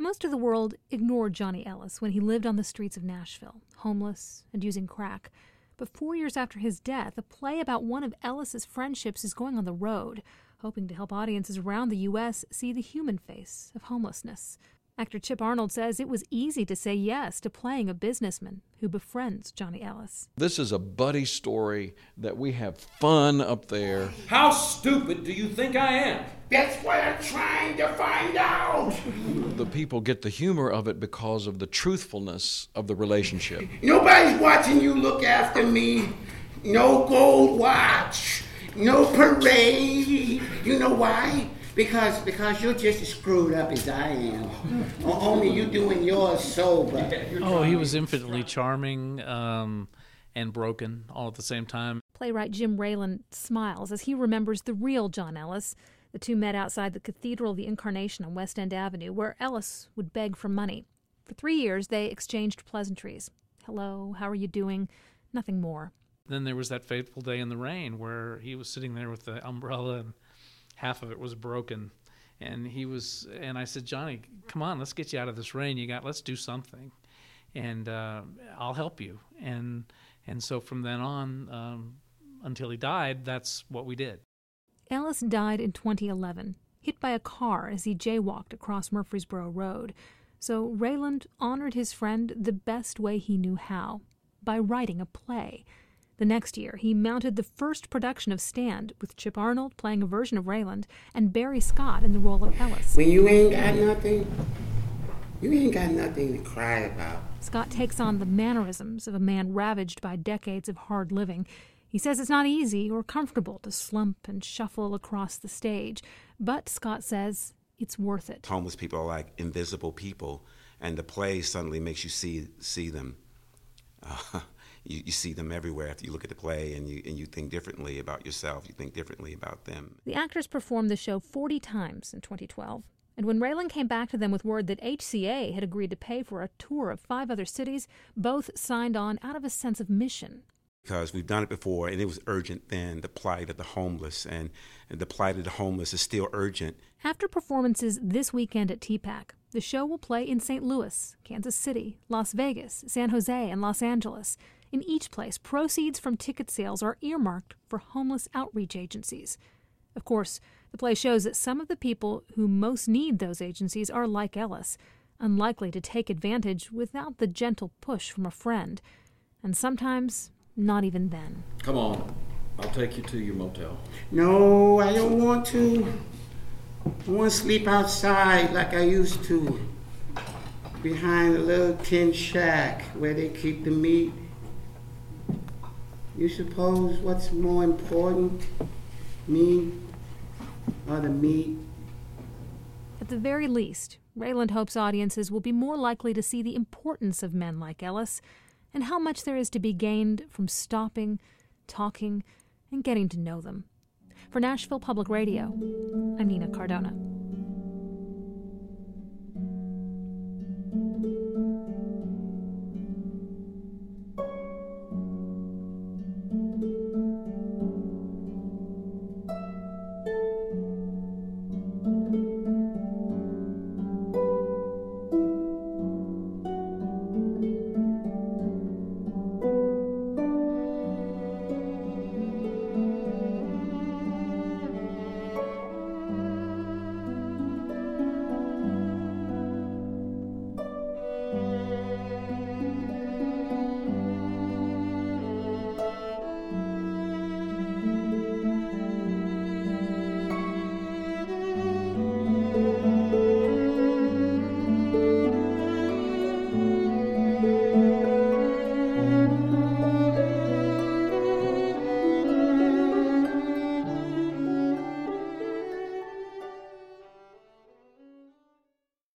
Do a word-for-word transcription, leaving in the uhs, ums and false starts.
Most of the world ignored Johnny Ellis when he lived on the streets of Nashville, homeless and using crack. But four years after his death, a play about one of Ellis's friendships is going on the road, hoping to help audiences around the U S see the human face of homelessness. Actor Chip Arnold says it was easy to say yes to playing a businessman who befriends Johnny Ellis. This is a buddy story that we have fun up there. How stupid do you think I am? That's what I'm trying to find out. The people get the humor of it because of the truthfulness of the relationship. Nobody's watching you look after me. No gold watch. No parade. You know why? Because because you're just as screwed up as I am. Only you doing yours sober. Oh, he was infinitely charming um, and broken all at the same time. Playwright Jim Rayland smiles as he remembers the real John Ellis. The two met outside the Cathedral of the Incarnation on West End Avenue, where Ellis would beg for money. For three years, they exchanged pleasantries. Hello, how are you doing? Nothing more. Then there was that fateful day in the rain where he was sitting there with the umbrella and half of it was broken. And he was, and I said, Johnny, come on, let's get you out of this rain. You got, let's do something. And uh, I'll help you. And and so from then on, um, until he died, that's what we did. Ellis died in twenty eleven, hit by a car as he jaywalked across Murfreesboro Road. So Rayland honored his friend the best way he knew how, by writing a play. The next year, he mounted the first production of Stand, with Chip Arnold playing a version of Rayland and Barry Scott in the role of Ellis. When you ain't got nothing, you ain't got nothing to cry about. Scott takes on the mannerisms of a man ravaged by decades of hard living. He says it's not easy or comfortable to slump and shuffle across the stage, but Scott says it's worth it. Homeless people are like invisible people, and the play suddenly makes you see see them. Uh, you, you see them everywhere after you look at the play, and you and you think differently about yourself. You think differently about them. The actors performed the show forty times in twenty twelve, and when Rayland came back to them with word that H C A had agreed to pay for a tour of five other cities, both signed on out of a sense of mission. Because we've done it before, and it was urgent then, the plight of the homeless, and, and the plight of the homeless is still urgent. After performances this weekend at T PAC, the show will play in Saint Louis, Kansas City, Las Vegas, San Jose, and Los Angeles. In each place, proceeds from ticket sales are earmarked for homeless outreach agencies. Of course, the play shows that some of the people who most need those agencies are like Ellis, unlikely to take advantage without the gentle push from a friend. And sometimes, not even then. Come on, I'll take you to your motel. No, I don't want to. I want to sleep outside like I used to, behind a little tin shack where they keep the meat. You suppose what's more important, me or the meat? At the very least, Rayland hopes audiences will be more likely to see the importance of men like Ellis and how much there is to be gained from stopping, talking, and getting to know them. For Nashville Public Radio, I'm Nina Cardona.